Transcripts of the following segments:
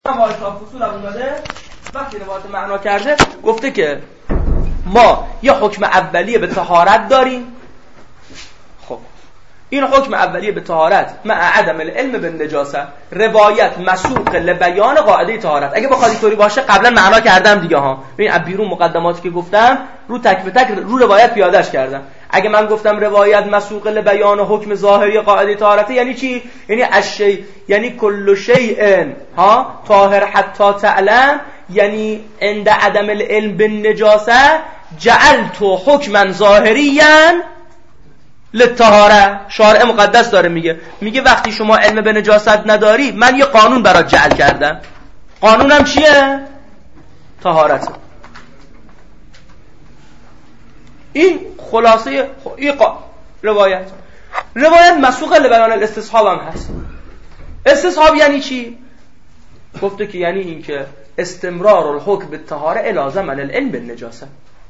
واژه فصول هم اومده وقتی روایت معنا کرده گفته که ما یه حکم اولیه به طهارت داریم. خب این حکم اولیه به طهارت مع عدم العلم بالنجاسه، روایت مسوق لبیان قاعده طهارت. اگه بخواد اینطوری باشه قبلا معنا کردم دیگه ها، ببین از بیرون مقدماتی که گفتم رو تک به تک رو روایت پیادهش کردم. اگه من گفتم روایت مسوق لبیان حکم ظاهری قاعده طهارت یعنی چی؟ یعنی الشیء، یعنی کل شیء ها طاهر حتی تعلم، یعنی عند عدم العلم بالنجاسه جعلت حکما ظاهریا للطهاره. شارع مقدس داره میگه وقتی شما علم به نجاست نداری من یه قانون برات جعل کردم. قانونم چیه؟ طهارت. این خلاصه روایت مسوق لبیان الاستصحاب هم هست. استصحاب یعنی چی؟ گفته که یعنی این که استمرار الحکم بالطهاره الی زمن العلم بالنجاسه،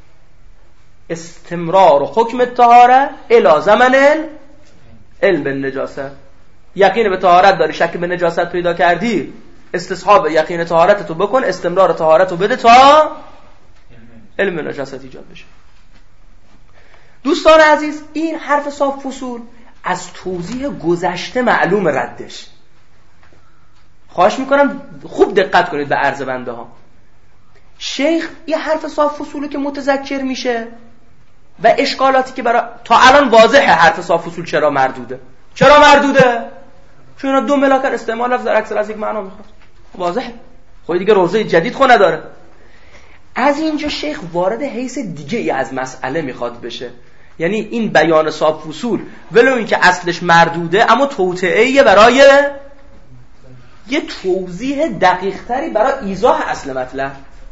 استمرار حکم الطهاره الی زمن العلم بالنجاسه. یقین به طهارت داری، شک به نجاست پیدا کردی، استصحاب یقین طهارت تو بکن، استمرار طهارت رو بده تا علم نجاست ایجاد بشه. دوستان عزیز، این حرف صاف فصول از توضیح گذشته معلوم ردش. خواهش میکنم خوب دقت کنید به عرض بنده ها. شیخ این حرف صاف فصولی که متذکر میشه و اشکالاتی که برای تا الان واضحه حرف صاف فصول چرا مردوده. چون اینا دو ملاکر استعمال لفظ در اکثر از یک معنا میخواد. واضحه. خود دیگه روزه جدید خو نداره. از اینجا شیخ وارد حیث دیگه ای از مسئله میخواد بشه. یعنی این بیان صاف فصول ولو این که اصلش مردوده اما توطئه‌ای برای یه توضیح دقیق تری برای ایضاح اصل مطلب.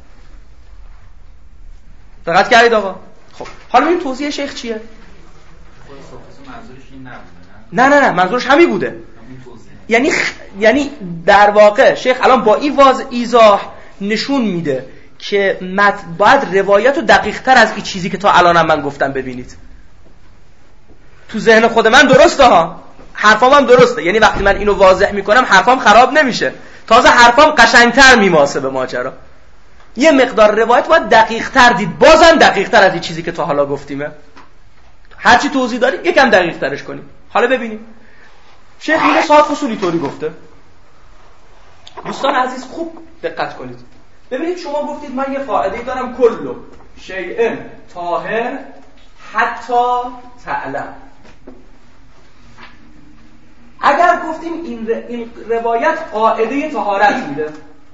دقت کردید آقا؟ خب حالا این توضیح شیخ چیه؟ منظورش این نبوده. نه منظورش همین بوده. یعنی در واقع شیخ الان با این ایضاح نشون میده که باید روایت رو دقیق تر از این چیزی که تا الانم من گفتم ببینید. تو ذهن خود من درسته ها، حرفام هم درسته، یعنی وقتی من اینو واضح میکنم حرفام خراب نمیشه، تازه حرفام قشنگتر میماسه به ماجرا. یه مقدار روایت باید دقیق تر دید، بازم دقیق تر از این چیزی که تا حالا گفتیمه. هرچی توضیح داری یکم دقیق ترش کنیم. حالا ببینیم شیخ اینو صاف فصولی طوری گفته. دوستان عزیز خوب دقت کنید. ببینید شما گفتید من یه قاعده دارم کلو شیء طاهر حتی تعلم. اگر گفتیم این روایت قاعده طهارت میده،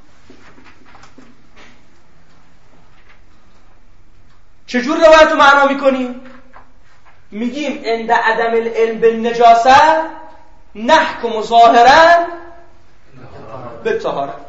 چجور روایت رو معنا میکنیم؟ میگیم عند عدم العلم بالنجاسه نحکم ظاهرا بالطهارت.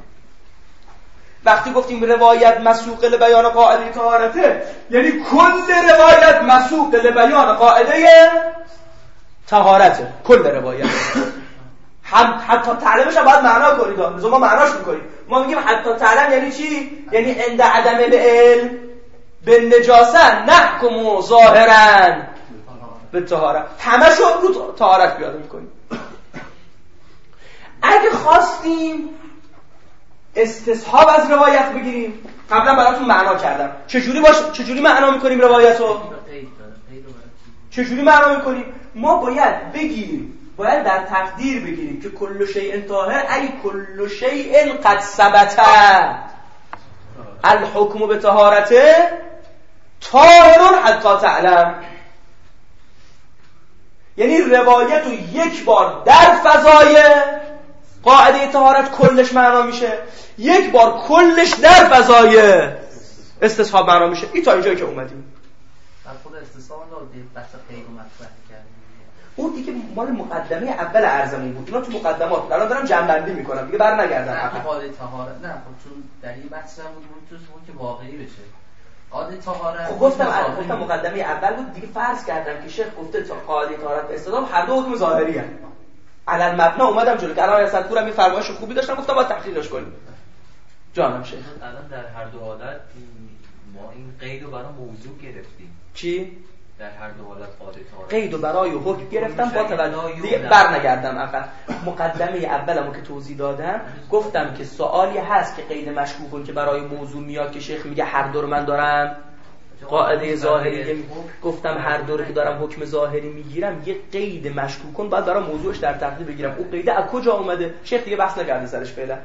وقتی گفتیم روایت مسوق لبیان قاعده طهارته یعنی کل روایت مسوق لبیان قاعده طهارته، کل روایت. حتی تعلمش هم باید معنا کنید، لزوم ما معناش میکنیم. ما میگیم حتی تعلم یعنی چی؟ یعنی عند عدم العلم بالنجاسه نحکم ظاهرا بالطهارت، همشو رو طهارت پیاده میکنیم. اگه خواستیم استصحاب از روایت بگیریم، قبلا براتون معنا کردم چجوری معنا میکنیم روایتو؟ چجوری معنا میکنیم؟ ما باید در تقدیر بگیریم که کل شیء طاهر ای کل شیء قد ثبت الحکم به طهارته طاهر حتی تعلم. یعنی روایت رو یک بار در فضای قاعده طهارت کلش معنا میشه، یک بار کلش در فضای استصحاب معنا میشه. این تا اینجایی که اومدیم. در خود استصحاب رو بحث قید و مطرح کردیم. اون دیگه مال مقدمه اول ارزمون بود. اینا تو مقدمات الان دارم جمع‌بندی میکنم دیگه برنگردم. قاعده طهارت نه خب چون در این بحث بود تو که واقعی بشه. قاعده طهارت خب گفتم مقدمه اول بود دیگه، فرض کردم که شیخ گفته تا قاعده طهارت استدلال هر دو حکم ظاهری ان. علل مبنا اومدم جلو که الان رسالت پورم این فرمایش خوبی داشتم گفتم باید تحقیقش کنیم. جانم شیخ الان در هر دو حالت ما این قید رو برای موضوع گرفتیم. چی؟ در هر دو حالت قاعده طهارت قیدو برای حکم گرفتم با توجه دیگه برنگردم عقب. مقدمه اولمو که توضیح دادم گفتم که سوالی هست که قید مشکوکون که برای موضوع میاد که شیخ میگه هر دو رو من دارم قاعده ظاهری، گفتم هر دو رو که دارم حکم ظاهری میگیرم یه قید مشکوکون باید برای موضوعش در تقدیر بگیرم. اون قیده از کجا اومده؟ شیخ دیگه بحث نکرده سرش فعلا.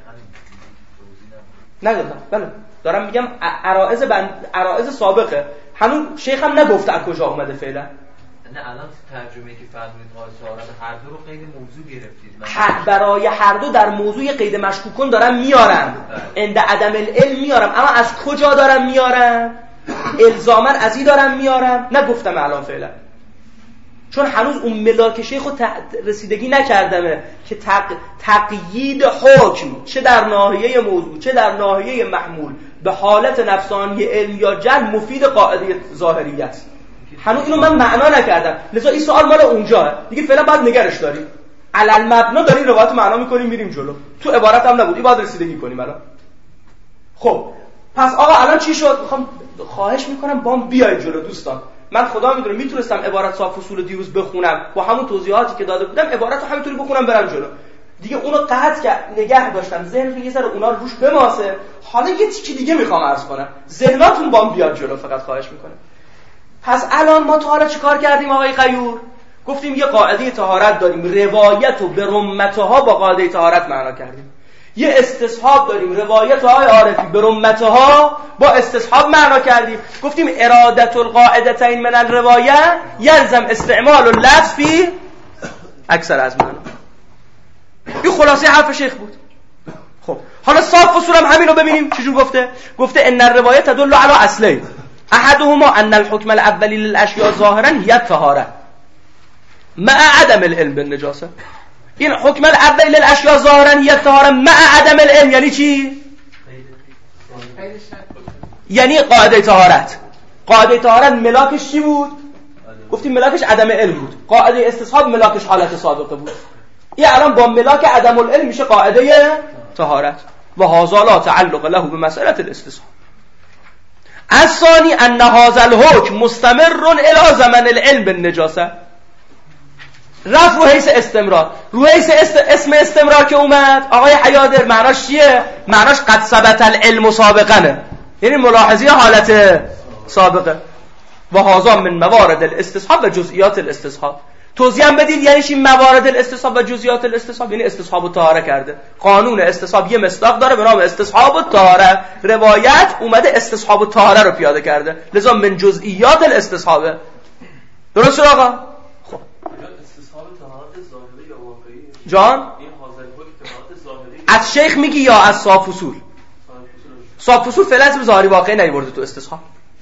نگفتم بله دارم میگم عرائض سابقه، هنوز شیخ هم نگفته از کجا اومده فعلا. نه الان ترجمه که فرمودید قاعده طهارت هر دو رو قید موضوع گرفتید. برای هر دو در موضوع قید مشکوکون دارم میارم، عند عدم العلم میارم، اما از کجا دارم میارم؟ الزاما از این دارم میارم؟ نگفتم الان فعلا، چون هنوز اون ملاک شیخو رسیدگی نکردمه که تقیید حکم چه در ناحیه موضوع چه در ناحیه محمول به حالت نفسانی علم یا جهل مفید قاعده ظاهریه است. هنوز اینو من معنا نکردم، لذا این سوال مال اونجاه دیگه، فعلا باید نگرش داریم علل مبنا داریم روایت معنا میکنیم میریم جلو. تو عبارت هم نبود، این باید رسیدگی کنیم الان. خب پس آقا الان چی شد؟ میخوام خواهش میکنم بام بیاید جلو دوستان. من خدا میدونه میتونستم عبارت صاف اصول دیروز بخونم با همون توضیحاتی که داده بودم، عبارت رو همینطوری بخونم برم جلو. دیگه اونو قطع که نگه داشتم ذهن یه ذره اونا رو روش بماسه. حالا یه چیزی دیگه میخوام عرض کنم، ذهناتون بام بیاد جلو، فقط خواهش میکنم. پس الان ما تا حالا چیکار کردیم آقای غیور؟ گفتیم یه قاعده طهارت داریم، روایت و به رمتها با قاعده طهارت معنا کردیم. یه استصحاب داریم، روایت های عارفی به رمتها با استصحاب معنا کردیم. گفتیم ارادت القاعدتین من الروایه یلزم استعمال اللفظ فی اکثر از معنا. این خلاصه حرف شیخ بود. خب حالا صاف اصول هم همین رو ببینیم چجور گفته. گفته ان الروایه تدل علی اصلین احدهما ان الحكم الاولی للاشیاء ظاهرا هي الطهاره مع عدم العلم بالنجاسه. این حکم الاولی للاشیاء ظاهرا هي الطهاره مع عدم العلم یعنی چی؟ یعنی قاعده طهارت. قاعده طهارت ملاکش چی بود؟ گفتیم ملاکش عدم علم بود. قاعده استصحاب ملاکش حالت سابقه بود. این الان با ملاک عدم العلم میشه قاعده طهارت و هذا لا تعلق له بمساله الاستصحاب. الثانی ان هذا الحكم مستمر الى زمن العلم بالنجاسه. رفع رو حیث استمرار، رو حیث اسم استمرار که اومد آقای حیادر معناش چیه؟ معناش قد ثبت العلم سابقا، یعنی ملاحظه حالت سابقه. و هذا من موارد الاستصحاب و جزئیات الاستصحاب. توضیح هم بدید یعنی چی موارد الاستصحاب و جزئیات الاستصحاب؟ یعنی استصحاب الطهاره کرده. قانون استصحاب یه مصداق داره به نام استصحاب الطهاره. روایت اومده استصحاب الطهاره رو پیاده کرده، لذا من جزئیات الاستصحاب. درست شد آقا؟ خب استصحاب طهارت ظاهری یا واقعی؟ جان این حاضر حکم طهارت ظاهری از شیخ میگی یا از صاف اصول؟ صاف اصول فعلا اسم ظاهری واقعی نیورده تو استصحاب.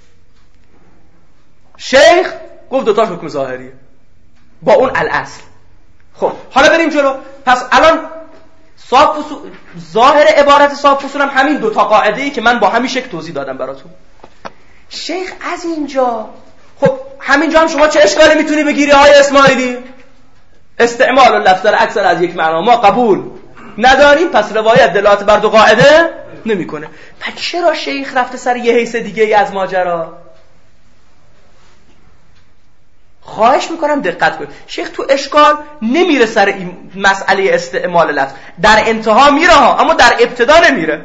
شیخ گفت دو تاش حکم ظاهریه با اون الاصل. خب حالا بریم جلو. پس الان صاف اصول ظاهر عبارت صاف اصول هم همین دو تا قاعده‌ای که من با همین شکل توضیح دادم براتون. شیخ از اینجا خب همینجا هم شما چه اشکالی میتونی بگیری های اسماعیلی؟ استعمال اللفظ در اکثر از یک معنا ما قبول نداریم، پس روایت دلالت بر دو قاعده نمیکنه. پس چرا شیخ رفته سر یه حیث دیگه ای از ماجرا؟ خواهش میکنم دقت کنید. شیخ تو اشکال نمیره سر این مسئله استعمال لفظ، در انتها میره ها، اما در ابتدا نمیره.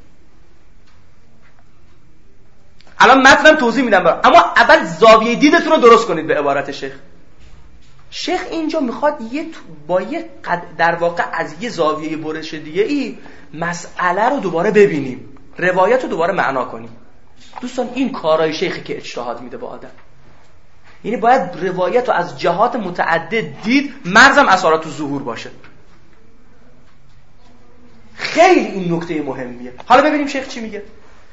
الان متنم توضیح میدم برام، اما اول زاویه دیدتون رو درست کنید به عبارت شیخ. شیخ اینجا میخواد با یه در واقع از یه زاویه برش دیگه ای مسئله رو دوباره ببینیم، روایت رو دوباره معنا کنیم. دوستان این کارای شیخی که اجتهاد میده با آدم، یعنی باید روایت رو از جهات متعدد دید، مرزم اثرات و ظهور باشه. خیلی این نکته مهمیه. حالا ببینیم شیخ چی میگه.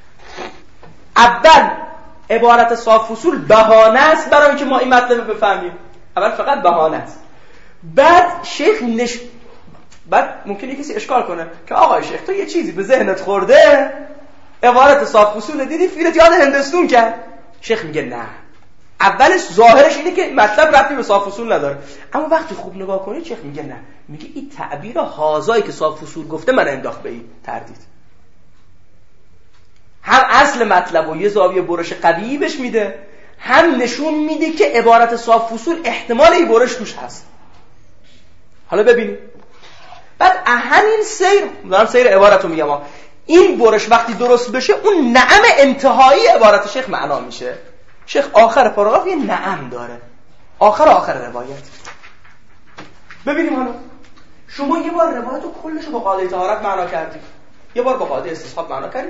اول عبارت صاف اصول بهانه است برای اینکه ما این مطلب بفهمیم. اول فقط بهانه است. بعد شیخ بعد ممکنه کسی اشکال کنه که آقای شیخ تو یه چیزی به ذهنت خورده، عبارت صاف اصول دیدی فیلت یاد هندستون کرد. شیخ میگه نه، اولش ظاهرش اینه که مطلب ربطی به صاف اصول نداره، اما وقتی خوب نگاه کنید شیخ میگه نه، میگه این تعبیر هازایی که صاف اصول گفته من انداخت به این تردید. هم اصل مطلب و یه زاویه برش قوی بهش میده، هم نشون میده که عبارت صاف فصول احتمال ای برش توش هست. حالا ببینید بعد همین سیر عبارت رو میگم این برش وقتی درست بشه اون نعم انتهایی عبارت شیخ معنا میشه. شیخ آخر پاراگراف یه نعم داره، آخر روایت. ببینیم حالا شما یه بار روایت رو کلش رو با قاعده طهارت معنا کردید، یه بار با قاعده استصحاب معنا کردید،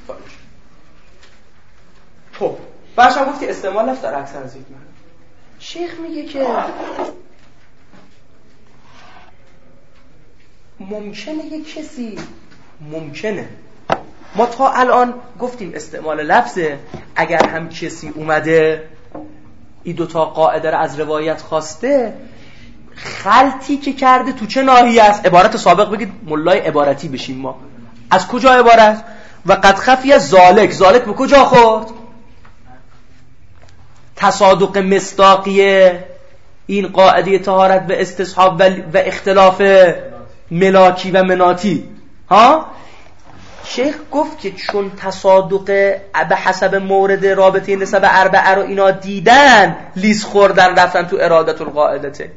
خب بعدش هم گفت که استعمال لفظ در اکثر از یک معنا. شیخ میگه که ممکنه ما تا الان گفتیم استعمال لفظه، اگر هم کسی اومده این دوتا قاعده رو از روایت خواسته، خلطی که کرده تو چه ناحیه است؟ عبارت سابق بگید ملای عبارتی بشیم ما. از کجا عبارت؟ و قد خفی ذالک به کجا خورد؟ تصادق مصداقیه این قاعده طهارت به استصحاب و اختلاف ملاکی و مناتی. شیخ گفت که چون تصادق به حسب مورد رابطه نسب اربعه رو اینا دیدن، لیس خوردن رفتن تو ارادت القاعدته.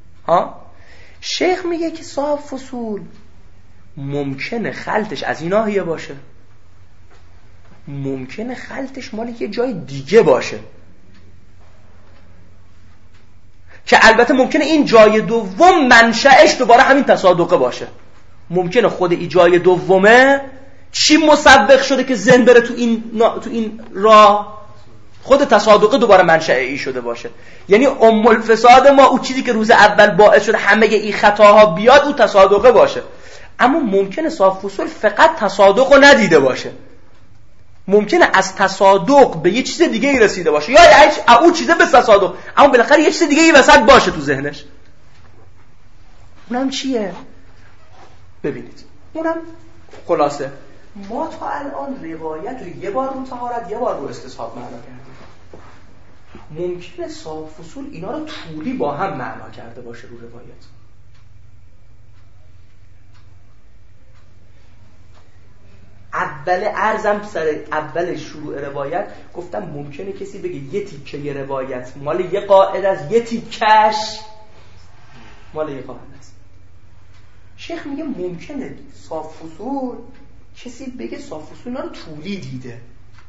شیخ میگه که صاحب فصول ممکنه خلطش از این ناحیه باشه، ممکنه خلطش مال یه جای دیگه باشه، که البته ممکنه این جای دوم منشأش دوباره همین تصادقه باشه. ممکنه خود این جای دومه چی مسبق شده که ذهن بره تو این راه، خود تصادقه دوباره منشأ ای شده باشه. یعنی الفساد ما اون چیزی که روز اول باعث شده همه این خطاها بیاد اون تصادقه باشه. اما ممکنه صاحب فصول فقط تصادق رو ندیده باشه، ممکنه از تصادق به یه چیز دیگه ای رسیده باشه، یا اون چیزه به تصادق اما بالاخره یه چیز دیگه ای وسط باشه تو ذهنش. اونم چیه؟ ببینید اونم خلاصه ما تا الان روایت رو یه بار رو طهارت یه بار رو استصحاب معنا کردیم. ممکنه صاحب فصول اینا رو طولی با هم معنا کرده باشه رو روایت. اول عرضم سر اول شروع روایت گفتم ممکنه کسی بگه یه تیکه یه روایت مال یه قاعده است، یه تیکش مال یه قاعده است. شیخ میگه ممکنه صاحب فصول کسی بگه صاحب فصول اینا رو طولی دیده.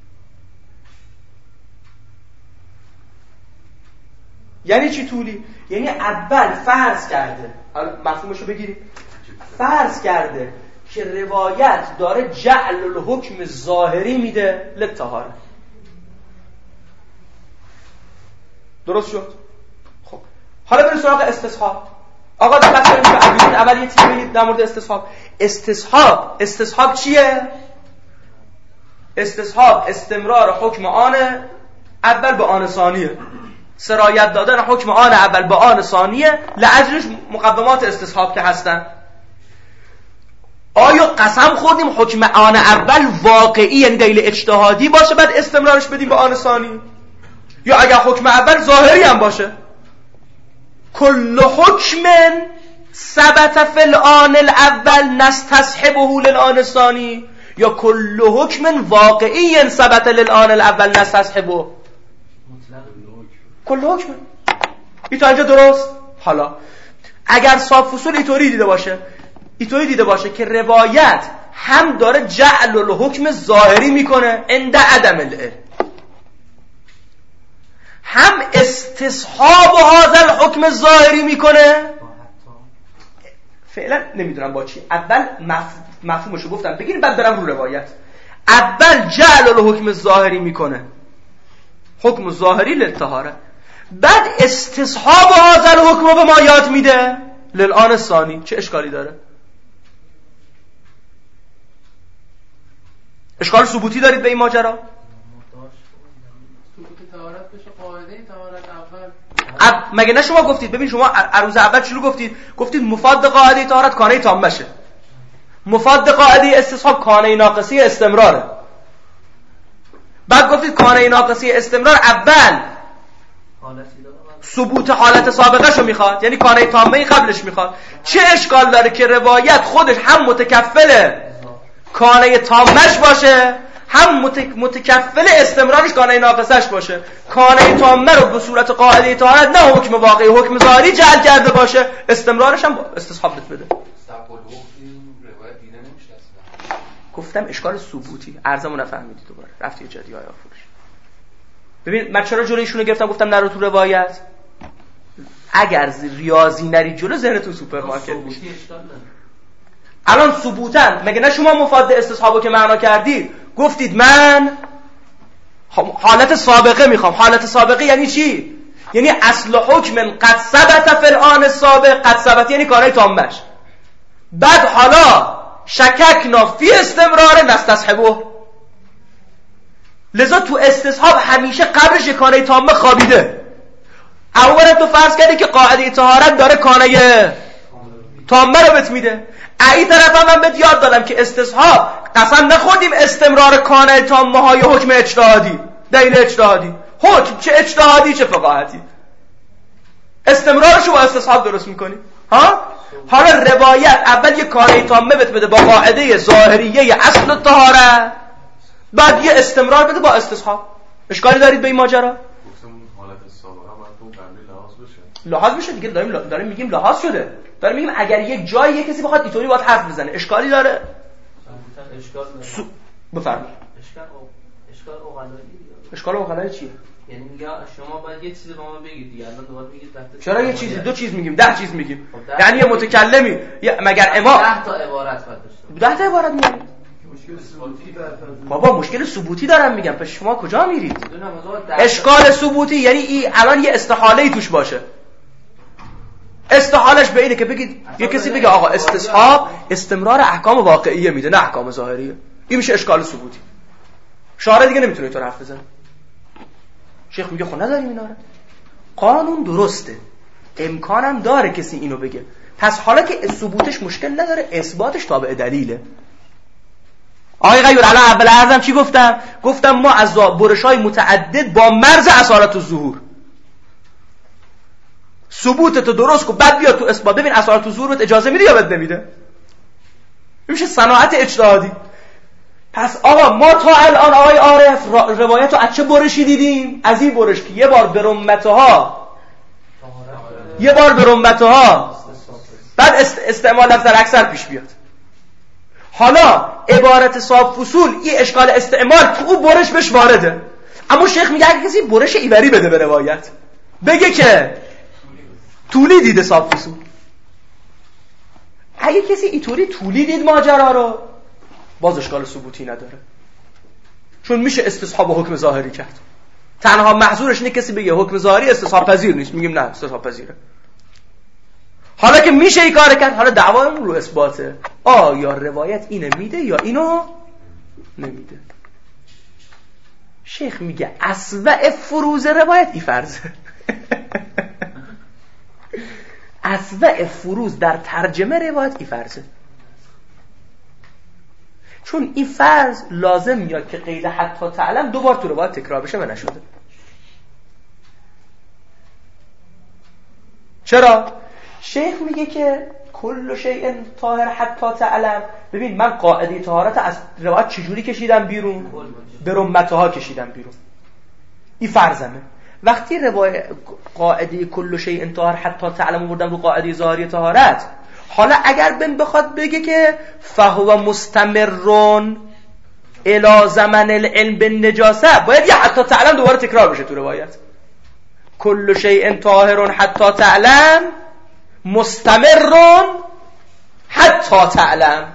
یعنی چی طولی؟ یعنی اول فرض کرده، مفهومشو بگیریم، فرض کرده که روایت داره جعل الحکم ظاهری میده للطهاره. درست شد؟ خب حالا بریم سراغ استصحاب. آقا دقت کنید که اول یه تیکه در مورد استصحاب چیه؟ استصحاب استمرار حکم آن اول به آن ثانیه، سرایت دادن حکم آن اول به آن ثانیه، لأجلش مقدمات استصحاب که هستن. آیا قسم خوردیم حکم آن اول واقعی یعنی دلیل اجتهادی باشه بعد استمرارش بدیم به آن ثانی، یا اگر حکم اول ظاهری هم باشه؟ کل حکم ثبت فی الآن الاول نستصحبه للآن الثانی، یا کل حکم واقعی ثبت للآن الاول نستصحبه. کل حکم این تا اینجا درست؟ حالا اگر صاحب فصول اینطوری دیده باشه که روایت هم داره جعل الحکم ظاهری میکنه عند عدم العلم، هم استصحاب هذا الحکم ظاهری میکنه، فعلا نمیدونم با چی، اول مفهومشو گفتم بگیریم بعد برم رو روایت. اول جعل الحکم ظاهری میکنه، حکم ظاهری للطهاره، بعد استصحاب هذا الحکم به ما یاد میده للآن الثانی. چه اشکالی داره؟ اشکال ثبوتی دارید به این ماجرا؟ مگه نه شما گفتید؟ ببین شما عروض اول چلو گفتید مفاد قاعده طهارت کانه تام شه، مفاد قاعده استصحاب کانه ناقصی استمراره، بعد گفتید کانه ناقصی استمرار اول ثبوت حالت سابقه شو میخواد، یعنی کانه تامه قبلش میخواد. چه اشکال داره که روایت خودش هم متکفل کانه تامش باشه هم متکفل استمرارش کانه ناقصش باشه، کانه تامه رو به صورت قاعده طهارت نه حکم واقعی، حکم ظاهری جعل کرده باشه، استمرارش هم استصحاب بده. گفتم اشکال ثبوتی، عرضمو نفهمیدی دوباره رفتی یه جدی آیا فروش. ببین من چرا جلوی ایشونو گرفتم گفتم نرو تو روایت؟ اگر ریاضی نری جلو ذهنتون سوپرمارکت میشه. الان ثبوتن مگه نه شما مفاد استصحابو که معنا کردید گفتید من حالت سابقه میخوام. حالت سابقه یعنی چی؟ یعنی اصل حکم قد ثبت فی الآن السابق، قد ثبت یعنی کارهای تامش. بعد حالا شککنا فی استمرار نستصحبه. لذا تو استصحاب همیشه قبلش کانه تامه خوابیده. اولا تو فرض کردی که قاعده طهارت داره کانه تامه رو بهت میده. ای طرف هم من بهت یاد دادم که استصحاب قسم نخوردیم استمرار کانه تامه های حکم اجتهادی، دلیل اجتهادی، حکم چه اجتهادی چه فقاهتی، استمرارشو با استصحاب درست میکنی. ها حالا روایت اول یه کانه تامه بهت بده با قاعده ظاهریه اصل الطهارت، بعد یه استمرار بده با استصحاب. اشکالی دارید به این ماجرا؟ لحاظ بشه دیگه. داریم میگیم لحاظ شده. داریم میگیم اگر یک جایی یک کسی بخواد اینطوری باید حرف بزنه اشکالی داره؟ بفرمایید. اشکال اوغلایی چیه؟ یعنی میگه شما باید یه چیزی به ما بگید دیگه. الان دوباره میگید چرا یه چیزی؟ دو چیز میگیم، 10 چیز میگیم. یعنی یه متکلمی مگر امام 10 تا عبارت باید داشته. 10 تا عبارت میگیم. بابا مشکل ثبوتی دارم میگم. پس شما کجا میرید؟ اشکال ثبوتی یعنی الان یه استحاله‌ای توش باشه. استحالش به اینه که بگید یه کسی بگه آقا استصحاب استمرار احکام واقعیه میده نه احکام ظاهریه. این میشه اشکال ثبوتی. شارع دیگه نمیتونه اینطور حرف بزنه. شیخ میگه خب نداریم اینا رو. قانون درسته. امکانم داره کسی اینو بگه. پس حالا که ثبوتش مشکل نداره اثباتش تابع دلیله. آقای غیور الان اول عرضم چی گفتم؟ گفتم ما از برش‌های متعدد با مرز اثارات الظهور ثبوتتو درست کن بعد بیا تو اثبات. ببین اثارات الظهور بهت اجازه میده یا بهت نمیده؟ این میشه صناعت اجتهادی. پس آقا ما تا الان آقای عارف روایتو از چه برشی دیدیم؟ از این برش که یه بار به رمتها بعد استعمال لفظ اکثر پیش بیاد. حالا عبارت صاحب فصول این اشکال استعمال تو اون برش بهش وارده. اما شیخ میگه اگه کسی برش ایبری بده به روایت بگه که طولی دیده صاحب فصول، اگه کسی اینطوری طولی دید ماجرا رو باز اشکال ثبوتی نداره، چون میشه استصحاب و حکم ظاهری کرد. تنها محظورش اینه کسی بگه حکم ظاهری استصحاب پذیر نیست، میگیم نه استصحاب پذیره. حالا که میشه این کار کرد، حالا دعوامون رو اثباته. آیا روایت اینو میده یا اینو نمیده؟ شیخ میگه اسوأ فروز روایت این فرضه. اسوأ فروز در ترجمه روایت این فرضه، چون این فرض لازم میاد که قید حتی تعلم دوبار تو روایت تکرار بشه و نشده. چرا؟ شیخ میگه که کل شیء طاهر حتی تعلم. ببین من قاعده طهارت از روایت چجوری کشیدم بیرون؟ به رمتها کشیدم بیرون. این فرضمه. وقتی روایت قاعده کل شیء طاهر حتی تعلم آوردم رو قاعده ظاهری طهارت، حالا اگر بخواد بگه که فهو مستمرون الی زمن العلم بالنجاسه، باید یه حتی تعلم دوباره تکرار بشه تو روایت. کل شیء طاهر حتی تعلم مستمرون حتی تعلم.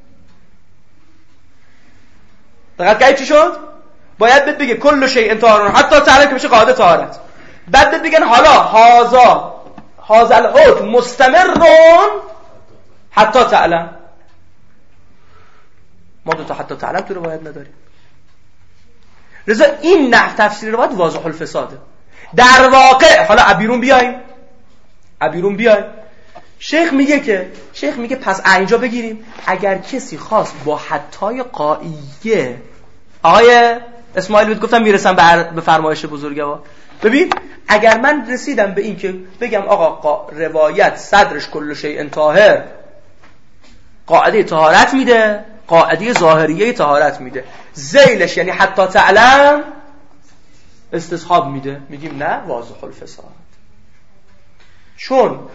دقیق که چی شد؟ باید بگه کل شیء طاهر حتی تعلم که بشه قاعده طهارت. بعد بگن حالا هذا الحکم مستمرون حتی تعلم. ما دو تا حتی تعلم تو روایت نداریم. لذا این نحو تفسیر روایت واضح الفساده. در واقع حالا ابیرون بیایم. شیخ میگه پس اینجا بگیریم اگر کسی خواست با حتای قائیه، آقای اسماعیل بود گفتم میرسم به فرمایش بزرگوار. ببین اگر من رسیدم به این که بگم آقا روایت صدرش کل شیء طاهر قاعده طهارت میده، قاعده ظاهریه طهارت میده. ذیلش یعنی حتی تعلم استصحاب میده، میگیم نه واضح الفساد. چون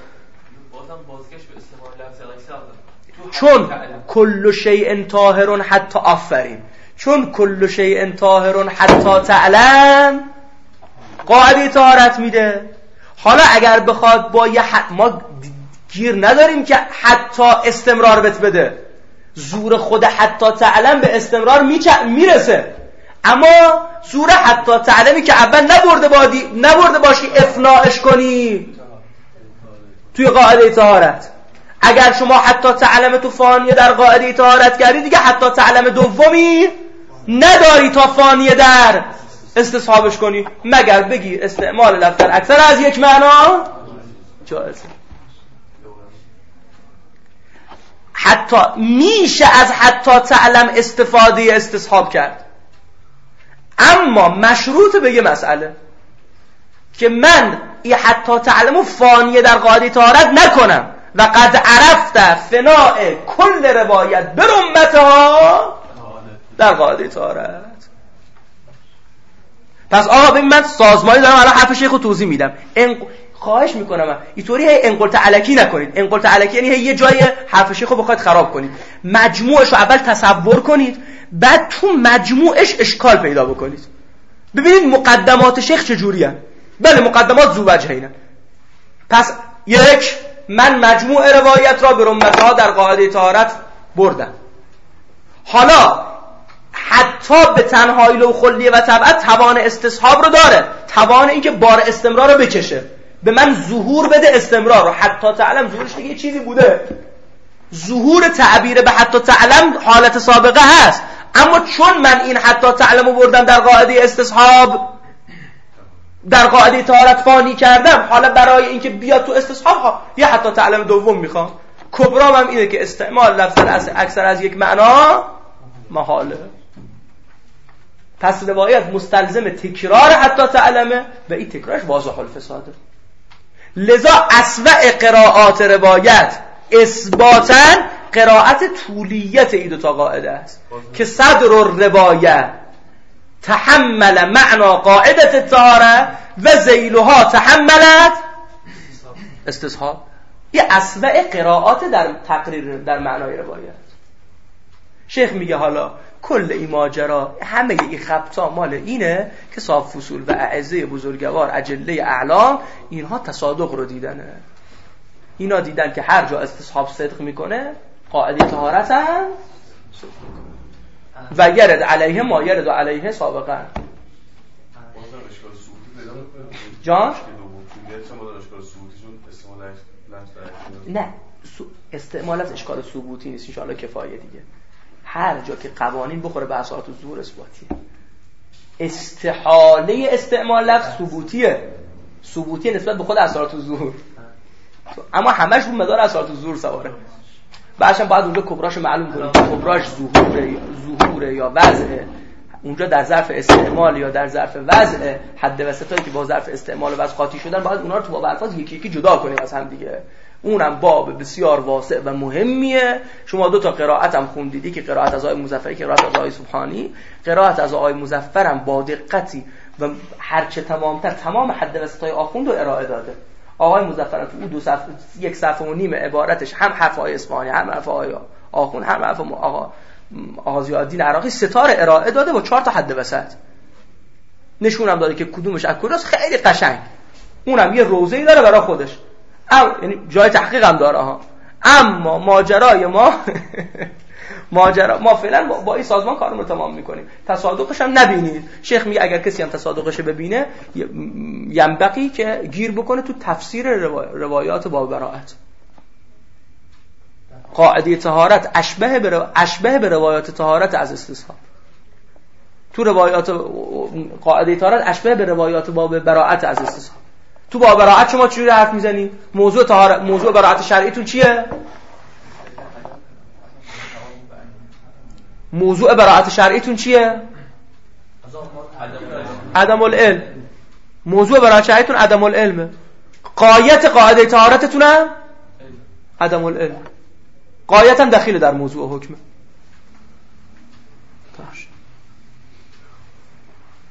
کل شیء طاهر حتی آفرین، چون کل شیء طاهر حتی تعلم قاعده طهارت میده. حالا اگر بخواد با ما گیر نداریم که حتی استمرار بده، زور خود حتی تعلم به استمرار میرسه، اما زور حتی تعلمی که اول نبرده باشی افناعش کنی توی قاعده طهارت. اگر شما حتی تعلم تو فانیه در قاعده طهارت کردی، دیگه حتی تعلم دومی نداری تا فانیه در استصحابش کنی، مگر بگی استعمال لفظ اکثر از یک معنا جایزه. حتی میشه از حتی تعلم استفاده استصحاب کرد، اما مشروط به یه مسئله که من ای حتی تعلم فانیه در قاعده طهارت نکنم و قد عرفت فناء کل روایت برمتها در قاعده طهارت. پس آقا ببین من سازمانی دارم، الان حرف شیخو توضیح میدم، خواهش میکنم اینطوری هی انقلت علکی نکنید. انقلت علکی یعنی یه جای حرف شیخو بخواید خراب کنید. مجموعش رو اول تصور کنید، بعد تو مجموعش اشکال پیدا بکنید. ببینید مقدمات شیخ چجوریه. بله مقدمات ذو وجهینه. پس یک، من مجموع روایت را به رمتها در قاعده طهارت بردم. حالا حتی به تنهایی و خلیه و تبعت توان استصحاب رو داره، توان اینکه بار استمرار رو بکشه، به من ظهور بده استمرار رو. حتی تعلم ظهورش دیگه چیزی بوده، ظهور تعبیر به حتی تعلم حالت سابقه هست، اما چون من این حتی تعلم رو بردم در قاعده استصحاب، در قاعده طهارت فانی کردم، حالا برای اینکه بیاد تو استصحاب یه حتی تعلم دوم میخوام. کبرام هم اینه که استعمال لفظ اکثر از یک معنا محاله. پس روایت مستلزم تکرار حتی تعلمه و این تکرارش واضح الفساده. لذا اسوأ قرائات روایت اثباتاً قرائت طولیت این دوتا قاعده است که صدر الروایه تحمل معنا قاعدت الطهاره و ذیلها تحملت استصحاب. این اسوأ قرائات در تقریر در معنای روایت. شیخ میگه حالا کل این ماجرا، همه این خبطا مال اینه که صاحب فصول و اعزه بزرگوار اجله اعلام اینها تصادق رو دیدنه. اینا دیدن که هر جا استصحاب صدق میکنه قاعده طهارت هم و یرد علیه ما یرد علیه سابقا. جان؟ نه استعمال از اشکال ثبوتی نیست، انشاءالله کفایه دیگه. هر جا که قوانین بخوره به اساس ظهور اثباتیه. استحاله استعمال لفظ ثبوتیه نسبت به خود اثرات ظهور، اما همش رو مدار اثرات ظهور سواره. بعدش باید اونجا کبراش معلوم کنیم که کبراش ظهوره یا وضعه، اونجا در ظرف استعمال یا در ظرف وضع. حد وسطایی که با ظرف استعمال و وضع قاطی شدن باید اونا رو تو باب الفاظ یکی یکی جدا کنیم از هم دیگه. اونم باب بسیار واسع و مهمیه. شما دو تا قرائت هم خوندیدی که قرائت از آقای مظفری، قرائت از آقای سبحانی. قرائت از آقای مظفر هم با دقتی و هرچه تمامتر تمام حد وسطای آخوند رو ارائه داده. آقای مظفر تو اون یک صفحه و نیم عبارتش هم حرف آقای اصفهانی، هم حرف آقای آخوند، هم حرف آقا ضیاءالدین عراقی ستاره ارائه داده با 4 تا حد وسط. نشونم داده که کدومش از کجاست، خیلی قشنگ. اونم یه روزه‌ای داره برای خودش، یعنی جای تحقیق هم داره ها. اما ماجرای ما ما فعلا با این سازمان کارمون رو تمام میکنیم. تصادقش هم نبینید. شیخ میگه اگر کسی هم تصادقش ببینه ینبغی که گیر بکنه تو تفسیر روایات با براءت. قاعده طهارت اشبه به روایات طهارت از استصحاب. تو روایات قاعده طهارت اشبه به روایات باب براءت از استصحاب. تو باب براءت شما چجوری حرف میزنی؟ موضوع براءت شرعیتون چیه؟ موضوع براءت شرعیتون چیه؟ عدم العلم. موضوع براءت شرعیتون عدم العلمه. قایت قاعده طهارتتون هم عدم العلم. قایت هم دخیل در موضوع حکمه.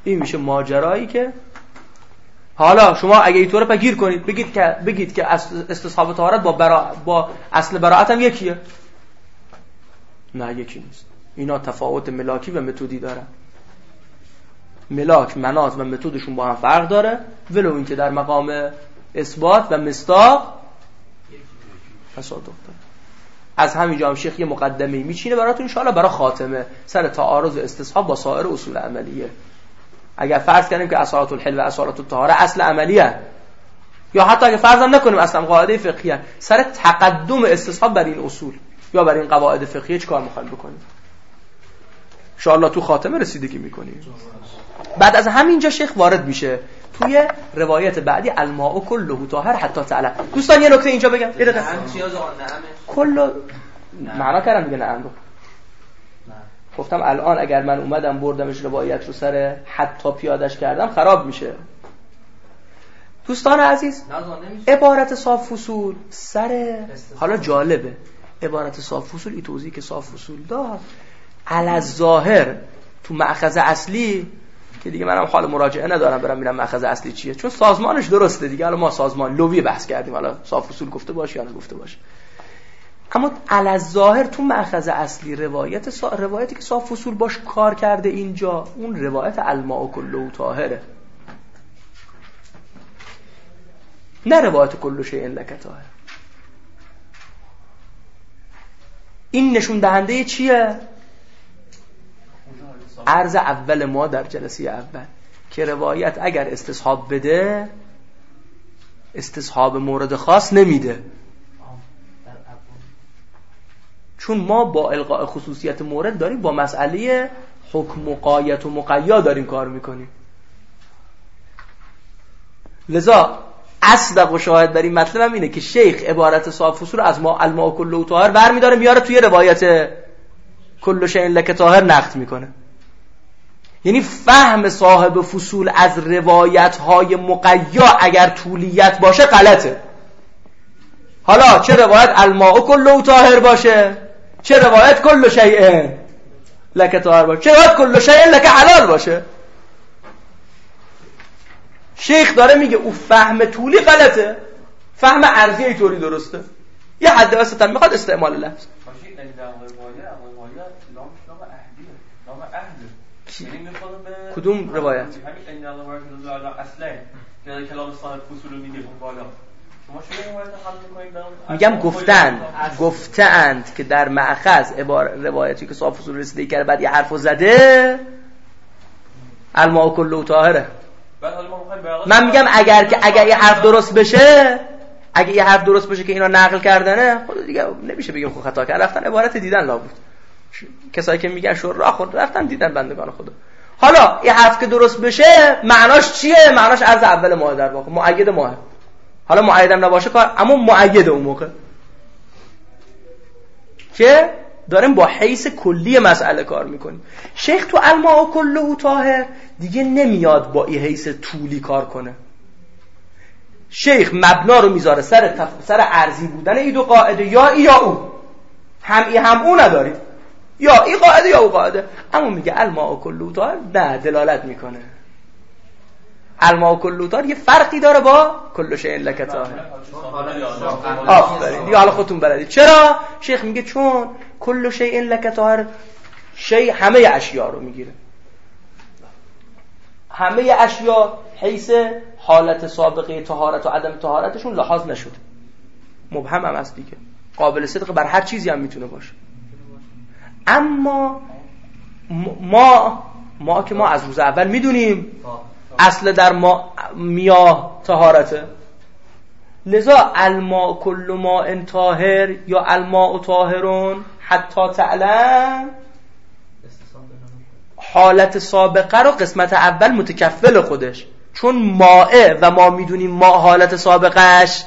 این میشه ماجرایی که حالا شما اگه اینطوره پگیر کنید بگید که استصحاب طهارت با اصل براءت هم یکیه. نه یکی نیست. اینا تفاوت ملاکی و متدی داره. ملاک مناط و متدشون با هم فرق داره، ولو اینکه در مقام اثبات و مصداق تصادف داره. از همینجا هم شیخ یه مقدمه‌ای میچینه براتون ان شاءالله برای خاتمه سر تعارض استصحاب با سایر اصول عملیه. اگر فرض کنیم که اصالت الحل و اصالت الطهاره اصل عملیه، یا حتی اگه فرض هم نکنیم اصلا قاعده فقهیه، سر تقدم استصحاب بر این اصول یا بر این قواعد فقهیه چیکار می‌خوایم بکنیم؟ ان شاءالله تو خاتمه رسیدگی می‌کنیم. بعد از همینجا شیخ وارد میشه توی روایت بعدی الماء کله طاهر حتی تعلم. دوستان یه نکته اینجا بگم. یه دقیقه. کله معنا کردم دیگه نعم رو. گفتم الان اگر من اومدم بردمش روایت رو سر حتی پیادش کردم خراب میشه. دوستان عزیز عبارت صاف فصول سر حالا جالبه عبارت صاف فصول این توضیح که صاف فصول داد علی الظاهر تو مأخذ اصلی که دیگه منم حال مراجعه ندارم برم ببینم مأخذ اصلی چیه، چون سازمانش درسته دیگه. حالا ما سازمان لوی بحث کردیم، حالا صاف فصول گفته باشه یا نگفته باشه، اما علی الظاهر تو مأخذ اصلی روایتی که صاف فصول باش کار کرده اینجا اون روایت الماء کله طاهره، نه روایت کل شیء لک طاهر. این نشون دهنده چیه؟ عرض اول ما در جلسه اول که روایت اگر استصحاب بده استصحاب مورد خاص نمیده، چون ما با القاء خصوصیت مورد داریم با مسئله حکم و قایت و مقیا داریم کار میکنیم. لذا اصدق و شاهد بر این مطلب هم اینه که شیخ عبارت صاف فصول از ما الماء کله طاهر برمی‌داره میاره توی روایت کل شیء لک طاهر نقد میکنه. یعنی فهم صاحب فصول از روایت‌های مقیا اگر طولیت باشه غلطه. حالا چه روایت الماء کله طاهر باشه، چه روایت کل شیء لک طاهر باشه، چه روایت کل شیء لک حلال باشه، شیخ داره میگه او فهم طولی غلطه، فهم عرضی اینطوری درسته. یه حد وسطا میخواد استعمال لفظ. کدوم روایت؟ میگم گفتند که در مأخذ روایتی که صاف فصول رسیده کرده بعد یه حرفو زده الماء کله طاهره. من میگم اگر یه حرف درست بشه، اگه یه حرف درست بشه که اینا نقل کردنه، خود دیگه نمیشه بگیم خود خطا کرد، رفتن عبارت دیدن لا بود. کسایی که میگن شورا خود رفتن دیدن بندگان خدا. حالا یه حرف که درست بشه معناش چیه؟ معناش عرض اول ماه در واقع مؤید ماه. حالا مؤیدم نباشه کار، اما مؤید اون موقع که داریم با حیث کلی مسئله کار میکنیم. شیخ تو الماء کله طاهر دیگه نمیاد با این حیث طولی کار کنه. شیخ مبنا رو میذاره سر ارضی بودن این دو قاعده، یا ای یا او، هم او ندارید، یا این قاعده یا او قاعده. اما میگه الماء کله طاهر نه دلالت میکنه. الماء کله طاهر یه فرقی داره با کل شیء لک طاهر. آفرین دیگه حالا خودتون بلدید. چرا؟ شیخ میگه چون کل شیء لک طاهر شیء همه اشیاء رو میگیره. همه اشیاء حیث حالت سابقه طهارت و عدم طهارتشون لحاظ نشده، مبهم هم هست دیگه، قابل صدق بر هر چیزی هم میتونه باشه. اما ما که ما از روز اول میدونیم اصل در میاه طهارته، لذا الماء کل ماء طاهر یا الماء طاهرون حتی تعلم حالت سابقه رو قسمت اول متکفل خودش، چون مائه و ما میدونیم ما حالت سابقهش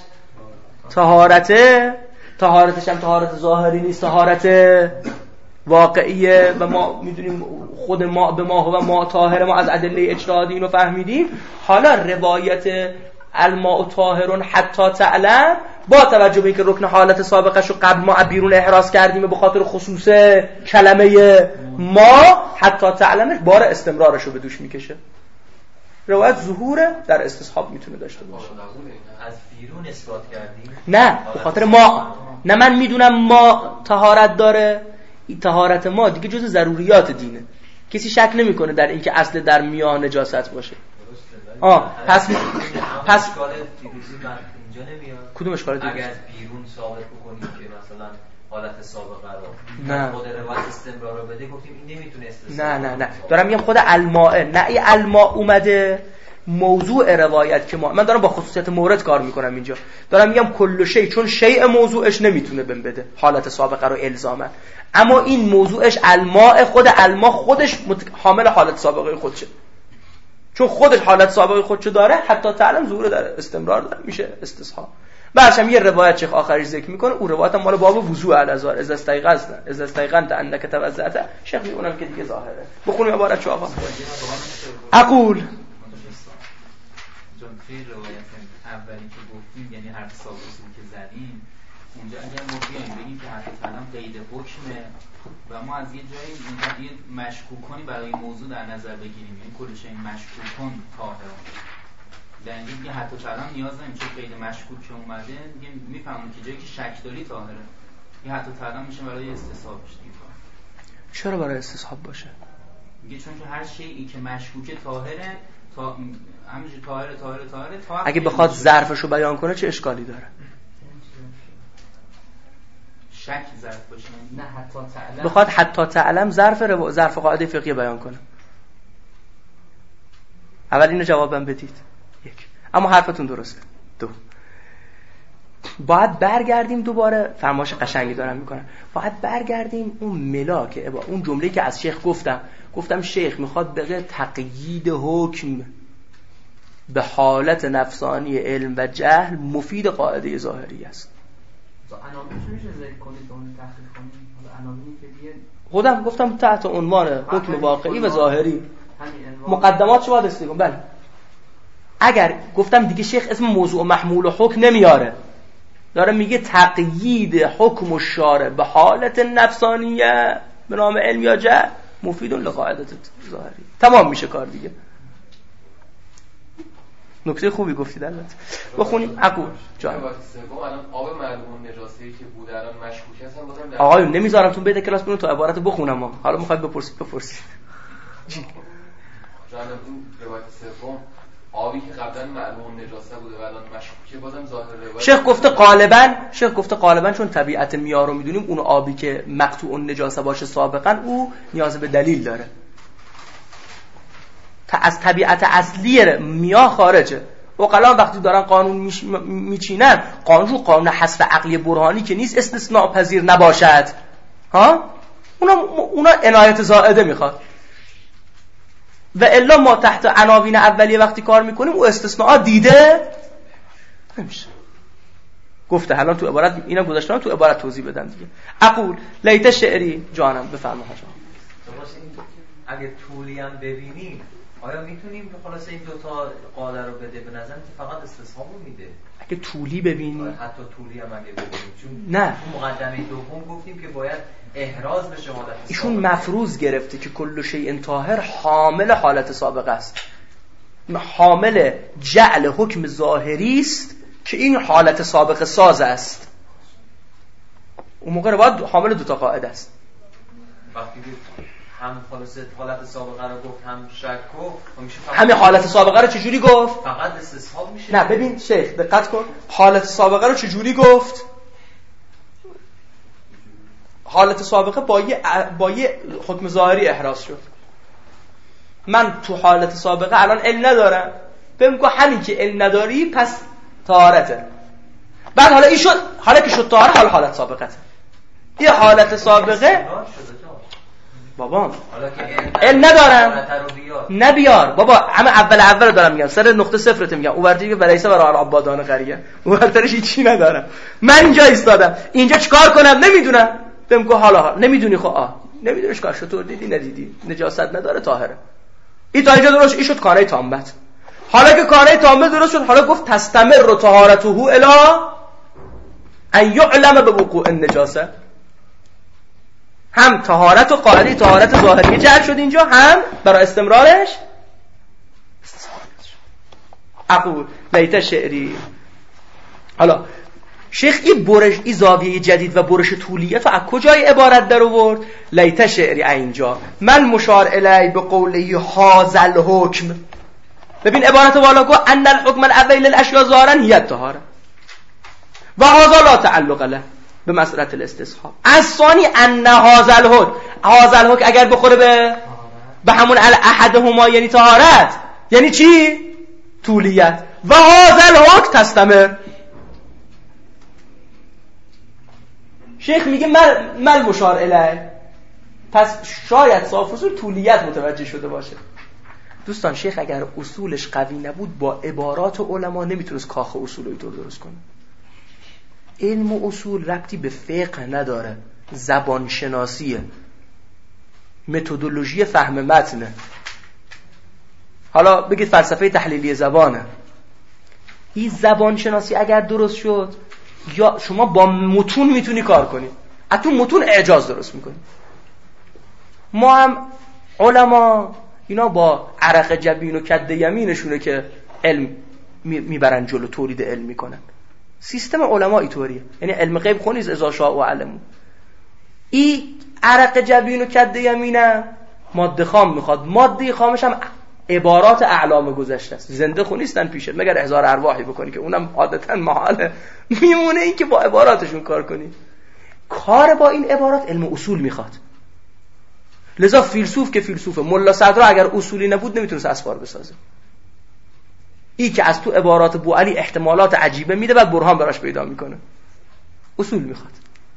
طهارتش هم طهارت ظاهری نیست، طهارت واقعیه و ما میدونیم خود ما به ما و ما طاهر، ما از ادله اجتهادی اینو فهمیدیم. حالا روایت الماء طاهرون حتی تعلم با توجه به اینکه رکن حالت سابقش رو قبل ما بیرون احراز کردیم به خاطر خصوص کلمه ما، حتی تعلمش بار استمرارش رو به دوش میکشه. روایت ظهور در استصحاب میتونه داشته باشه. از بیرون اثبات کردیم؟ نه به خاطر ما، نه من میدونم ما طهارت داره، این طهارت ما دیگه جز ضروریات دینه. کسی شک نمیکنه در اینکه اصل در میاه نجاست باشه. پس اشکال دیروزی من اینجا نمیاد. کدوم اشکال دیروزی؟ اگر از بیرون ثابت بکنیم که مثلا حالت سابقه رو نه خود روایت استمرار رو بده، گفتیم این نمیتونه استثناء. نه دارم میگم خود الماء، نه ای الماء اومده موضوع روایت که من دارم با خصوصیت مورد کار میکنم اینجا، دارم میگم کل شی، چون شیء موضوعش نمیتونه بهم بده حالت سابقه رو الزاما، اما این موضوعش الماء، خود الماء خودش حامل حالت سابقه خودشه، چون خودش حالت سابقه خودشو داره، حتی تعلم ظهور در استمرار داره، میشه استصحاب. بعدش یه روایت شیخ آخرش ذکر میکنه، اون روایت هم مال باب وضوء الازار، اذا استيقظت انك توضأت، شیخ میگونم که دیگه ظاهره. بخونیم عبارت چو آقا. اقول چون توی روایت اولی که گفتیم، یعنی حرف ثابتی که زدیم اونجا، اگر ما بیایم بگیم که حرف کلام قید حکمه و ما از یه جایی یه مشکوکانی برای موضوع در نظر بگیریم، یعنی کلش این مشکوکان طاهره، در اینجا دیگه حتی کلام نیاز نمیم، چون قید مشکوک که اومده دیگه میفهمون که جایی که شک داری طاهره، این حتی کلام میشه برای استصحابش دیگه. چرا برای استصحاب باشه؟ میگه چون که هر شیئی که مشکوکه طاهره، همینجوری طاهره. اگه بخواد ظرفشو بیان کنه چه اشکالی داره؟ شک ظرف باشه، نه حتی تعلم، بخواد حتی تعلم ظرف قاعده فقهی بیان کنه. اول اینو جوابم بدید. یک، اما حرفتون درسته. دو، باید برگردیم دوباره، فرمایش قشنگی دارم میکنم، باید برگردیم اون ملاک، اون جمله‌ای که از شیخ گفتم شیخ میخواد بگه تقیید حکم به حالت نفسانی علم و جهل مفید قاعده ظاهری است. عناوینش میشه ذکر کنید، اون تحقیق کنید. عناوینی که دیگه خودم گفتم تحت عنوان حکم واقعی و ظاهری، مقدمات شو باید استفاده کنم. بله اگر گفتم دیگه شیخ اسم موضوع محمول و حکم نمیاره، داره میگه تقیید حکم الشارع به حالت نفسانیه به نام علم یا جهل مفید لقاعده ظاهری، تمام میشه کار دیگه. نکته خوبی گفتید. البته بخونیم اقول جان الان آب معلوم نجاسی که بوده الان مشکوک هستن، بازم آقایون نمیذارم تون بیت کلاس برون تا عبارت بخونم. حالا میخواید بپرسید جان این روایت سوم آبی که قبلا معلوم نجاسه بوده و الان مشکوکه، بازم ظاهر روایت شیخ گفته غالبا چون طبیعت میاه رو میدونیم، اون آبی که مقطوع نجاسه باشه سابقا او نیاز به دلیل داره، از طبیعت اصلی میاه خارجه. عقلا وقتی دارن قانون میچینن، قانون حذف عقلی برهانی که نیست استثناء پذیر نباشد، اونا عنایت زائده میخواد، و الا ما تحت عناوین اولیه وقتی کار میکنیم او استثناءات دیده نمیشه. گفته الان تو عبارت اینا گذاشتم، تو عبارت توضیح بدم دیگه. اقول لیت شعری جانم بفرما حاجا. اگه طولی هم ببینیم آیا میتونیم خلاص این دو تا قاعده رو بده؟ به نظر که فقط استصحاب رو میده. اگه طولی ببینی، حتی طولی هم اگه ببینیم، چون نه مقدمه دوم گفتیم که باید احراز بشه حالت. ایشون مفروض گرفته که کل شیء طاهر حامل حالت سابقه است، حامل جعل حکم ظاهری است که این حالت سابقه ساز است. اون موقع باید حامل دو تا قاعده است. وقتی هم حالت سابقه رو گفت، هم شک گفت، همین حالت سابقه رو چجوری گفت؟ فقط استصحاب میشه. نه ببین شیخ دقت کن، حالت سابقه رو چجوری گفت؟ حالت سابقه با یه حکم ظاهری احراز شد. من تو حالت سابقه الان علم ندارم، بهم گفت همین که علم نداری پس طهارته. بعد حالا این شد، حالا که شد طهارت، حالت سابقته. یه حالت سابقه بابا علم ندارم نبیار بابا، همه اول دارم میگم، سر نقطه صفرت میگم، اوورتی که بلیسه برای عبادان قریه، اولترش هیچی ندارم. من اینجا ایستادم، اینجا چیکار کنم نمیدونم. بهم گفت حالا نمیدونی، خب نمیدونی چیکار شد، تو دیدی ندیدی، نجاست نداره طاهره. این تا اینجا درست، این شد کانه تامت. حالا که کانه تامت درست شد، حالا گفت تستمر طهارته الی ان یعلم بوقوع النجاسه. هم طهارت و قاعده طهارت ظاهری جعل شد اینجا، هم برای استمرارش اقول لیت شعری. حالا شیخ این زاویه جدید و برش طولیت از کجای عبارت در آورد؟ لیت شعری اینجا من مشار الی به قوله هذا الحکم. ببین عبارت والا گفت ان الحکم الاول للاشیاء ظاهرا هی الطهاره و هذا لا تعلق له به مسئله الاستصحاب. الثانی ان هذا الحکم اگر بخوره به همون احدهما یعنی طهارت، یعنی چی؟ طولیت. و هذا الحکم تستمر. شیخ میگه مل مشار الی، پس شاید صاف اصول طولیت متوجه شده باشه. دوستان شیخ اگر اصولش قوی نبود با عبارات علما نمیتونست کاخ اصول رو اینطور درست کنه. علم و اصول ربطی به فقه نداره، زبان شناسیه، متدولوژی فهم متنه. حالا بگید فلسفه تحلیلی زبانه. این زبان شناسی اگر درست شد یا شما با متون میتونی کار کنی، از تو متون اعجاز درست میکنی. ما هم علما اینا با عرق جبین و کد یمینشونه که علم میبرن جلو، تولید علم میکنن. سیستم علما اینطوریه، یعنی علم غیب خونیز اذا شاء و علمو. این عرق جبین و کد یمینه ماده خام میخواد، ماده خامش هم عبارات اعلام گذشته است. زنده خونیستن پیشت مگر هزار ارواحی بکنی که اونم عادتا محاله. میمونه این که با عباراتشون کار کنی. کار با این عبارات علم اصول میخواد. لذا فیلسوف که فیلسوفه، ملا صدرا اگر اصولی نبود نمیتونه اسفار بسازه. این که از تو عبارات بوعلی احتمالات عجیبه میده بعد برهان براش پیدا میکنه. اصول میخواد.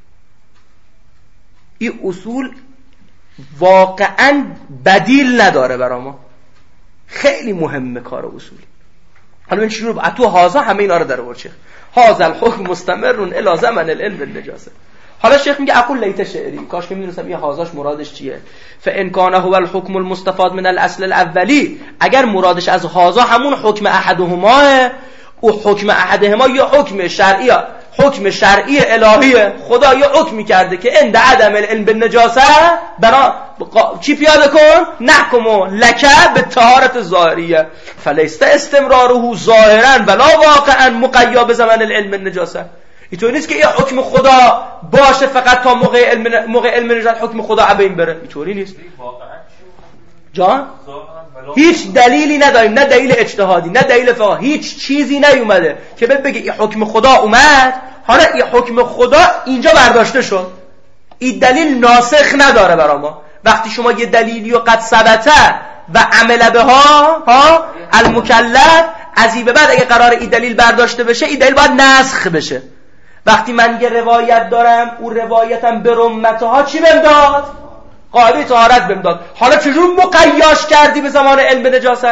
این اصول واقعا بدیل نداره برای ما. خیلی مهمه کار اصولی. حالا این شروع با تو هازا همه اینا رو در آورد شیخ. هازا الحکم مستمرون الی زمن العلم بالنجاسه. حالا شیخ میگه اقول لیت شعری، کاش که میدونستم این هازاش مرادش چیه. فان کان هو الحکم المستفاد من الاصل الاولی، اگر مرادش از هازا همون حکم احدهما، او حکم احدهما یا حکم شرعی الهیه. خدا یه حکمی کرده که عند عدم العلم بالنجاسه چی پیاده کن؟ نحکمو لک بالطهارت ظاهریه فلیست استمراره ظاهرا ولا واقعا مقید بزمن العلم بالنجاسه. اینطوری نیست که یه حکم خدا باشه فقط تا موقع علم نجات حکم خدا عبین بره. اینطوری نیست. جان هیچ دلیلی نداریم، نه دلیل اجتهادی نه دلیل فقهی، هیچ چیزی نیومده که بگه این حکم خدا اومد حالا این حکم خدا اینجا برداشته شد. این دلیل ناسخ نداره برای ما. وقتی شما یه دلیلی و قد ثبته و عمل بها المکلف، از این به بعد اگه قرار این دلیل برداشته بشه این دلیل باید نسخ بشه. وقتی من یه روایت دارم اون روایتم به رمتها چی بمداد؟ قاعده طهارت بمداد. حالا چجور مقیاش کردی به زمان علم نجاست؟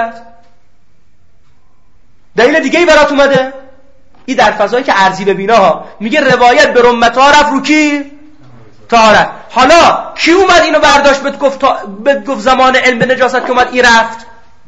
دلیل دیگه ای برات اومده؟ این در فضایی که ارزی ببینه ها میگه روایت به رمتها رفت رو کی؟ طهارت. حالا کی اومد اینو برداشت بهت گفت زمان علم نجاست که اومد این رفت؟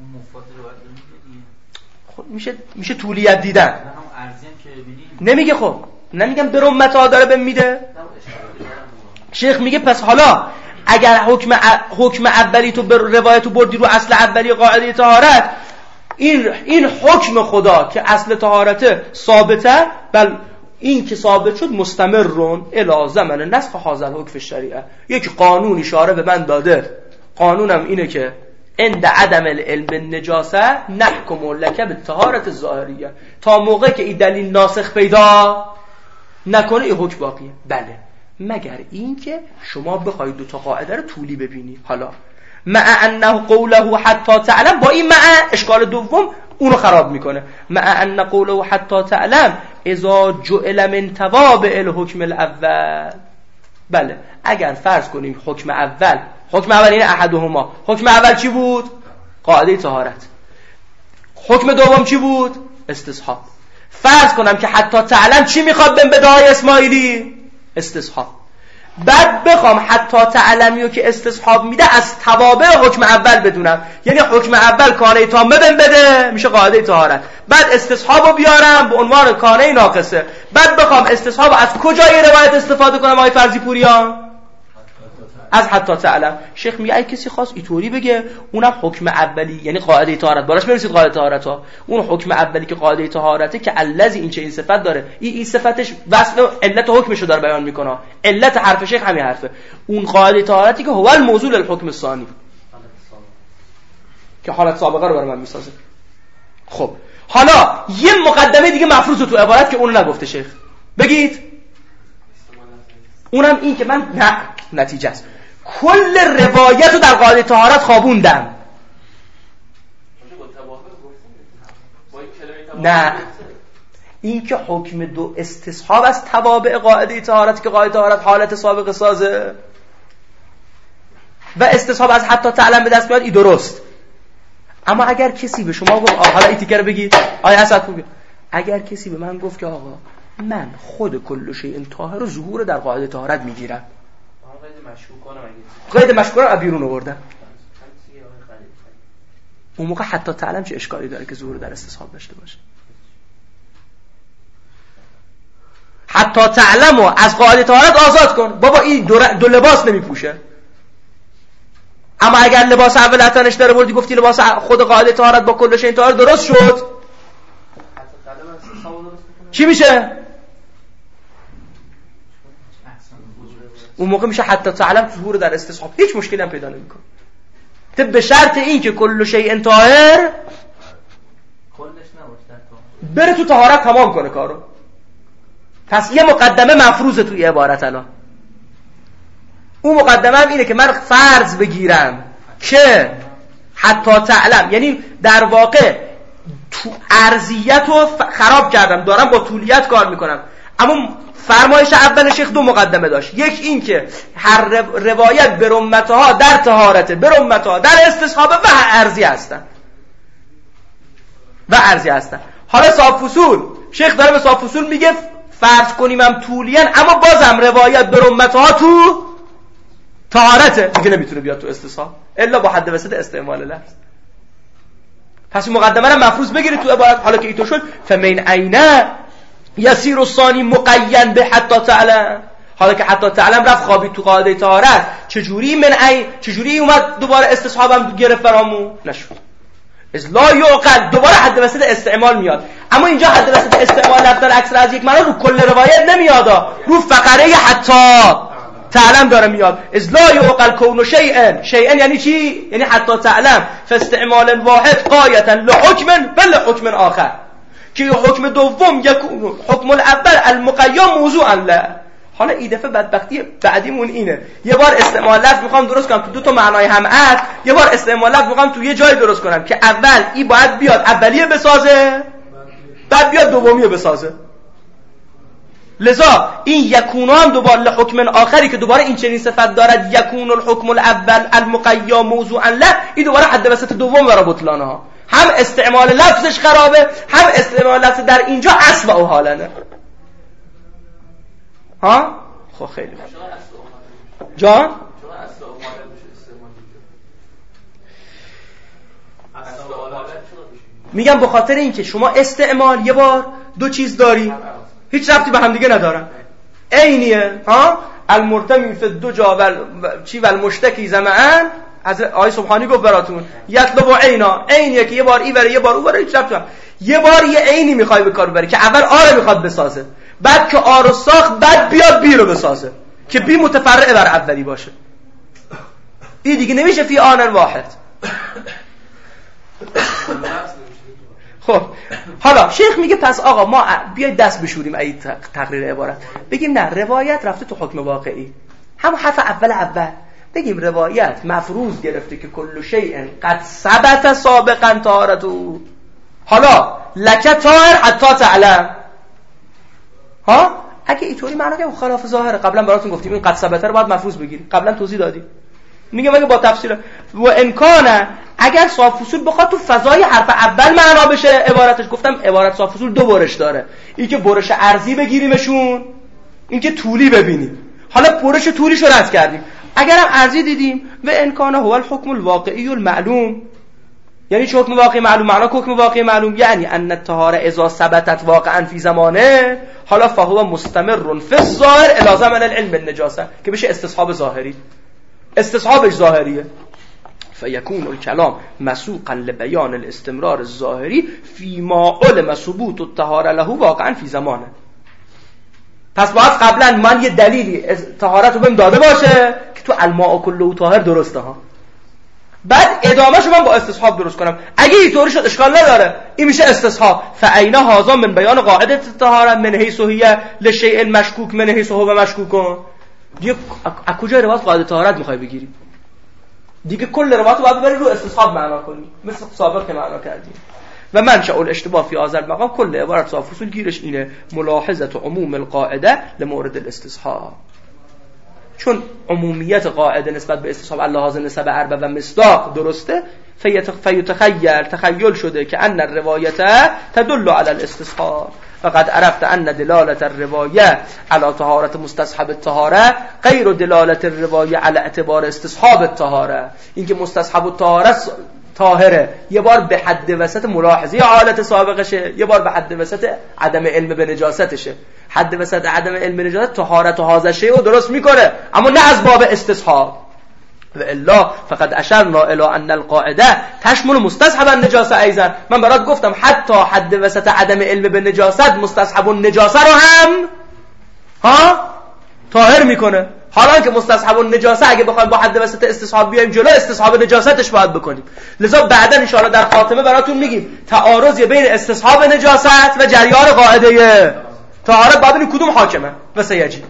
خب میشه طولیت دیدن. نمیگه خب نمیگم به رمتها داره بهم میده. شیخ میگه پس حالا اگر حکم اولی تو به روایتو بردی رو اصل اولی قاعده طهارت، این حکم خدا که اصل طهارت ثابته، بل این که ثابت شد مستمرون الی زمن نسخ هذا الحکم شریعه. یک قانون اشاره به من داده، قانونم اینه که عند عدم العلم بالنجاسه نحکم لک بالطهارت الظاهریه، تا موقع که این دلیل ناسخ پیدا نکنه این حکم باقیه. بله مگر این که شما بخواید دو تا قاعده رو طولی ببینی. حالا مع انه قوله حتی تعلم، با این مع اشکال دوم اونو خراب میکنه. مع ان قوله حتی تعلم اذا جعل من توابع الحکم الاول. بله اگر فرض کنیم حکم اول این احدهما، حکم اول چی بود؟ قاعده طهارت. حکم دوم چی بود؟ استصحاب. فرض کنم که حتی تعلم چی میخواد بهم بده های اسماعیلی؟ استصحاب. بعد بخوام حتی تعلمیو که استصحاب میده از توابع حکم اول بدونم، یعنی حکم اول کانه تامه بهم بده میشه قاعده طهارت، بعد استصحابو بیارم به عنوان کانه ناقصه، بعد بخوام استصحاب از کجای روایت استفاده کنم آقای فرضی پوریان؟ از حتی تعلم. شیخ میگه اگه کسی خواست اینطوری بگه اونم حکم اولی، یعنی قاعده طهارت، باراش برسید قاعده طهارت ها، اون حکم اولی که قاعده طهارته که الذی این چه این صفت داره، این صفتش وصف علت حکمشو داره بیان میکنه. علت حرف شیخ همین حرفه. اون قاعده طهارتی که هو الموضوع للحکم الثانی که حالت سابقه رو برای من میسازه. خب حالا یه مقدمه دیگه مفروض تو عبارت که اونو نگفته شیخ بگید، اونم این که من نتیجه است کل روایت رو در قاعده طهارت خوابوندم. نه، این که حکم دو استصحاب از توابع قاعده طهارت که قاعده طهارت حالت سابقه سازه و استصحاب از حتی تعلم به دست میاد، این درست. اما اگر کسی به شما گفت حالا این تیکر بگید آیا اسد خوبه، اگر کسی به من گفت که آقا من خود کل شیء طاهر رو ظهور در قاعده طهارت میگیرم، قید مشکوکانه رو بیرون آوردم، اون موقع حتی تعلم چه اشکالی داره که ظهور در استصحاب داشته باشه؟ حتی تعلم رو از قاعده طهارت آزاد کن، بابا این دو لباس نمیپوشه. اما اگر لباس اول اتنش داره بردی گفتی لباس خود قاعده طهارت با کل شیء طاهر درست شد، چی میشه؟ اون موقع میشه حتی تعلم ظهور در استصحاب، هیچ مشکلی هم پیدا نمیکنه. به شرط این که کل شیء طاهر بره تو طهارت تمام کنه کارو. پس یه مقدمه مفروضه توی عبارت الان. اون مقدمه هم اینه که من فرض بگیرم که حتی تعلم، یعنی در واقع تو ارضیت رو خراب کردم، دارم با طولیت کار میکنم. اما فرمایش اول شیخ دو مقدمه داشت، یک این که هر روایت برمتها در طهارته، برمتها در استصحابه و ارضی هستن حالا صاف اصول شیخ داره به صاف اصول میگه فرض کنیم هم طولیان، اما بازم روایت برمتها تو طهارته، دیگه نمیتونه بیاد تو استصحاب الا با حد وسط استعمال لفظ. پس این مقدمه رو مفروض بگیرید تو عبارت. حالا که اینطور شد فمن عینه یسیر الثانی مقین به حتی تعلم، حالا که حتی تعلم رفت خوابید تو قاعده طهارت، چجوری اومد دوباره استصحابم گرفت برامو؟ نشد. از لا یعقل دوباره حد وسط استعمال میاد. اما اینجا حد وسط استعمال لفظ اکثر از یک معنا رو کل روایت نمیاد، رو فقره حتی تعلم داره میاد. از لا یعقل کون شیئا یعنی چی؟ یعنی حتی تعلم فاستعمال واحد قایتا لحکم بل حکم آخر، که حکم دوم یکون حکم الاول المقیم موضوعا له. حالا این دفعه بدبختی بعدیمون اینه، یه بار استعمال لفظ میخوام درست کنم تو دو تا معنای هم از، یه بار استعمال لفظ میخوام تو یه جای درست کنم که اول این باید بیاد اولیه بسازه بعد بیاد دومیه بسازه. لذا این یکون هم دوباره حکم آخری که دوباره این چنین صفت دارد، یکون الحکم الاول المقیم موضوعا له، این دوباره حد وسط دوم برای بطلانه ها، هم استعمال لفظش خرابه، هم استعمال لفظ در اینجا اصل و حالنه. ها؟ خب خیلی جان؟ میگم به خاطر اینکه شما استعمال یه بار دو چیز داری هیچ ربطی به هم دیگه ندارن، عینیه ها، المرتمی فی الدجا و المشتکی زمعن، از آیه سبحانی گفت براتون یطلب عینا، عینیه که یه بار این بره یه بار اون بره، هیچ ربطی. یه بار یه عینی میخوای به کار ببری که اول آره میخواد بسازه، بعد که آرو ساخت بعد بیاد بی رو بسازه که بی متفرع بر اولی باشه. این دیگه نمیشه فی آن واحد. خب حالا شیخ میگه پس آقا ما بیاید دست بشوریم ای تقریر عبارت، بگیم نه روایت رفته تو حکم واقعی، همون حرف اول بگیم روایت مفروض گرفته که کل شیء قد ثبت سابقا طهارته، حالا لک طاهر حتی تعلم. ها اگه اینطوری معنی که خلاف ظاهره، قبلا براتون گفتیم این قد ثبت رو باید مفروض بگیریم، قبلا توضیح دادیم. میگم اگه با تفسیر و امکانه اگر صاف اصول بخواد تو فضای حرف اول معنا بشه عبارتش، گفتم عبارت صاف اصول دو برش داره، این که برش ارضی بگیریمشون، این که طولی ببینیم. حالا برش طولیشو رد کردیم، اگر هم ارضی دیدیم و امکانه هو الحکم الواقعی المعلوم، یعنی چه حکم واقعی معلوم؟ معنا حکم واقعی معلوم یعنی ان الطهاره اذا ثبتت واقعا فی زمانه، حالا فهو مستمر فی الظاهر الی زمن العلم بالنجاسه، که بشه استصحاب ظاهری. استصحابش ظاهریه. فیکون الکلام مسوقا لبیان الاستمرار الظاهری فیما علم ثبوت الطهاره له واقعا فی زمانه. پس باید قبلا من یه دلیلی طهارت رو بهم داده باشه که تو الماء کله طاهر درسته ها، بعد ادامهشو من با استصحاب درست کنم. اگه اینطوری شد اشکال نداره، این میشه استصحاب. فعینا هذا من بیان قاعده الطهاره من حیث هي لشیء المشکوک من حیث هو مشکوک. دیگه از کجا روایت قاعده طهارت میخوای بگیری؟ دیگه کل روایت رو باید ببری رو استصحاب معنا کنی، مثل سابق که معنا کردیم. و منشأ الاشتباه فی هذا المقام کل عبارت صاف فصول گیرش اینه ملاحظه عموم القاعده لمورد الاستصحاب. چون عمومیت قاعده نسبت به استصحاب اللحاظ نسب اربع و مصداق درسته، تخیل شده که ان الروایت تدل علی الاستصحاب فقد عرفت ان دلالة الروایه علی طهارت مستصحب الطهاره غیر دلالة الروایه علی اعتبار استصحاب الطهاره. اینکه مستصحب الطهاره طاهره یه بار به حد وسط ملاحظه حالت سابقشه، یه بار به حد وسط عدم علم به نجاستشه. حد وسط عدم علم به نجاست طهارت و هذا شیء رو درست میکنه، اما نه از باب استصحاب. و الا فقد اشرنا الى ان القاعده تشمل مستصحب النجاسه ایضا. من برات گفتم حتی حد وسط عدم علم به نجاست مستصحب النجاسه رو هم طاهر میکنه. حالا که مستصحب النجاسه اگه بخوایم با حد وسط استصحاب بیایم جلو، استصحاب نجاستش باید بکنیم. لذا بعدا ان شاء الله در خاتمه براتون میگیم تعارضی بین استصحاب نجاست و جریان قاعده طهارت بعد کدوم حاکمه و سیجی.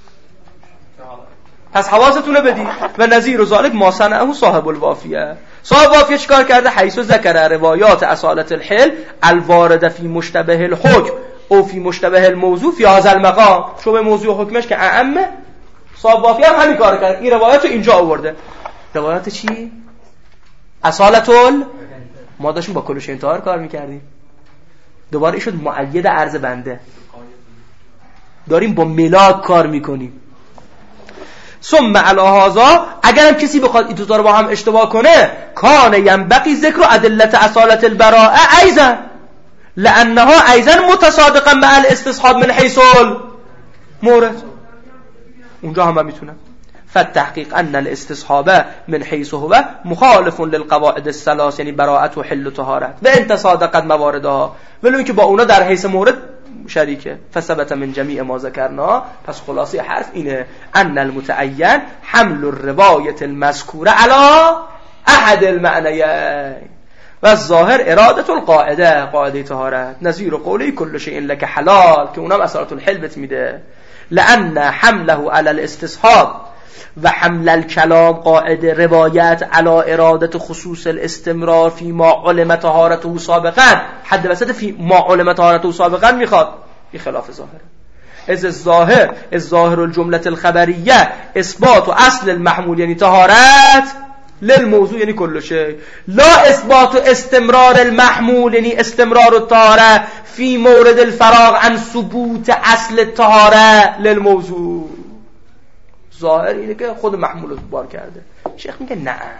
پس حواستون رو بدید. و نظیر و ذالک ما صنعه صاحب الوافیه. صاحب وافیه چیکار کرده؟ حیث ذکر روایات اصالت الحل الوارده فی مشتبه الحکم او فی مشتبه الموضوع فی هذا المقام. شبه موضوع حکمش که اعمه، صاحب وافیه هم همین کار کرد، این روایت رو اینجا آورده. روایت چی؟ اصالت ما داشتیم با کلوش انتحار کار میکردیم، دوباره این شد مؤید عرض بنده، داریم با ملاک کار میکنیم. ثم علی هذا اگر هم کسی بخواد این دوتا رو با هم اشتباه کنه، کان ینبغی ذکر ادله اصالت البراءه ایضا لانها ایضا متصادقا مع الاستصحاب من حیث المورد. اونجا هم میتونم فالتحقیق ان الاستصحاب من حیث هو مخالف للقواعد الثلاث، یعنی براءت و حل و طهارت و ان تصادقت مواردها، ولو اینکه با اونا در حیث مورد شریکه. فثبت من جمیع ما ذکرنا. پس خلاصه حرف اینه ان المتعین حمل الروایت المذکوره علی احد المعنیین و الظاهر اراده القاعده، قاعده طهارت. نظیر قولی کل شیء لک حلال که اونم اثرات الحل بت میده. لان حمله علی الاستصحاب و حمل الکلام قاعده روایت علی اراده خصوص الاستمرار فی ما علم طهارته سابقا، حد وسط فی ما علم طهارته سابقا میخواد، این خلاف ظاهره. الظاهر الجمله الخبریه اثبات و اصل المحمول یعنی طهارت للموضوع یعنی کل شیء، لا اثبات و استمرار المحمول یعنی استمرار الطهاره فی مورد الفراغ عن ثبوت اصل الطهاره للموضوع. ظاهر اینه که خود محمول رو بار کرده. شیخ میگه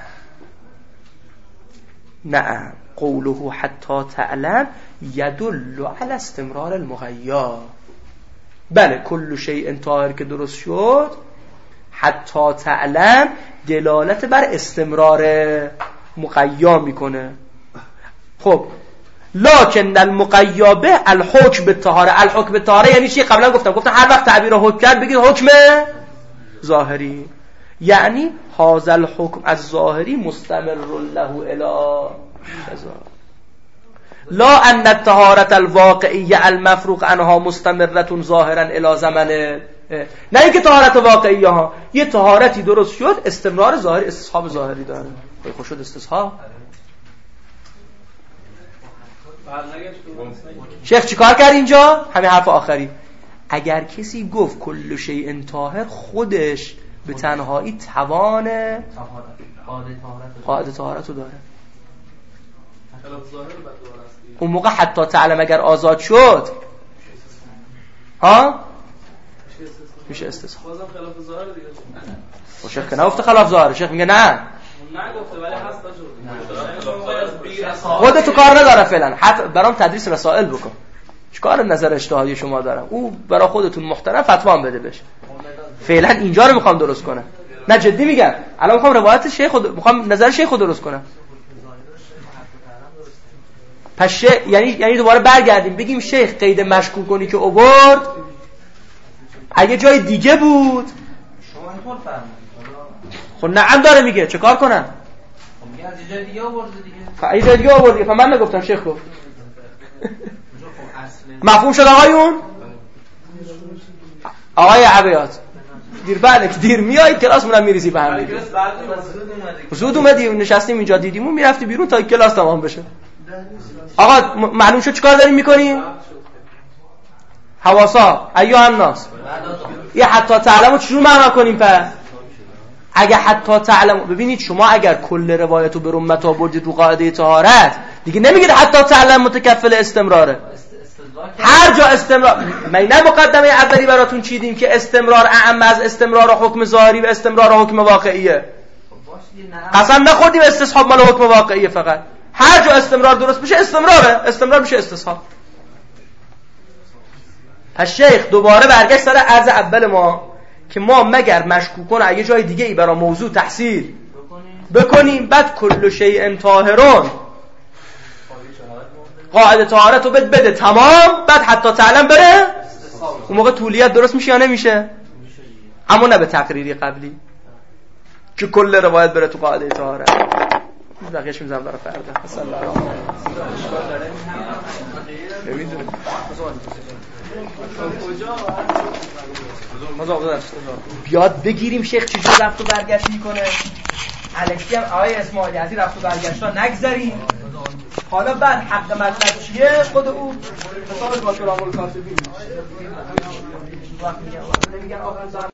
نه قوله حتی تعلم یدل علی استمرار المغیر. بله کل شیء طاهر که درست شد، حتی تعلم دلالت بر استمرار مغیر میکنه. خب لکن المغیبه الحکم بالطهاره. الحکم بالطهاره یعنی چی؟ قبلا گفتم هر وقت تعبیر حکم کرد بگید حکم ظاهری، یعنی هذا الحکم از ظاهری مستمر له الی کذا، لا ان الطهارة الواقعیه المفروغ عنها مستمرة ظاهرا الی زمن. نه اینکه طهارت واقعیه ها، یه طهارتی درست شد استمرار ظاهری، استصحاب ظاهری داره. خوش شد استصحاب. شیخ چیکار کرد اینجا؟ همین حرف آخری. اگر کسی گفت کل شیء طاهر، خودش به تنهایی توان قاعده طهارت رو داره. اون موقع حتی تعلم اگر آزاد شد میشه استصحاب. بازم خلاف ظاهر دیگه. و شیخ که نگفته خلاف ظاهر، شیخ میگه نه نگفته ولی هست. خودتو کار نداره فعلا، حتی برام تدریس رسائل بکن. چیکار نظر اجتهادی شما دارم؟ او برای خودتون محترم فتوا بده بشه. فعلا اینجا رو میخوام درست کنم. نه جدی میگم، الان میخوام روایت شیخ میخوام نظر شیخ رو درست کنم. پس یعنی دوباره برگردیم بگیم شیخ قید مشکوک کنی که آورد اگه جای دیگه بود شما اینطور فرمودید. خب نعم داره میگه چه کار کنم؟ خب میگه از جای دیگه آورده دیگه. یه جای دیگه آورد دیگه. من نگفتم شیخ گفت. مفهوم شد آقایون؟ آقای عبیات دیر بعد که دیر میای کلاسمون هم میریزی به هم دیگه. زود اومدی نشستیم اینجا دیدیمون میرفتی بیرون تا کلاس تمام بشه. آقا معلوم شد چیکار داریم میکنیم؟ حواسا ایها الناس یه حتی تعلمو چجور معنا کنیم؟ پس اگه حتی تعلمو ببینید شما اگر کل روایتو به رمتا بردید رو قاعده طهارت دیگه نمیگید حتی تعلم متکفل استمراره. هر جا استمرار نه مقدمه اولی براتون چیدیم که استمرار اعم از استمرار حکم ظاهری و استمرار حکم واقعیه. قسم نخوردیم استصحاب مال حکم واقعیه. فقط هر جا استمرار درست بشه استمراره، استمرار میشه استصحاب. پس شیخ دوباره برگشت سر عرض اول ما که ما مگر مشکوکون اگه جای دیگه ای برای موضوع تحصیل بکنیم بعد کل شیء طاهرون قاعده طهارت رو بده تمام بعد حتی تعلم بره، اون موقع طولیت درست میشه یا نمیشه؟ اما نه به تقریری قبلی که کل روایت بره تو قاعده طهارت. بقیه‌اش میذارم برای فردا. صلی الله علیه و بیاد بگیریم شیخ چجور رفت و برگشت میکنه. الکی هم آقای اسماعیلی از این رفت و برگشتا نگذاریم. حالا بعد حق مطلب چیه خود او حساب با کلام الکاتبین وقت میگن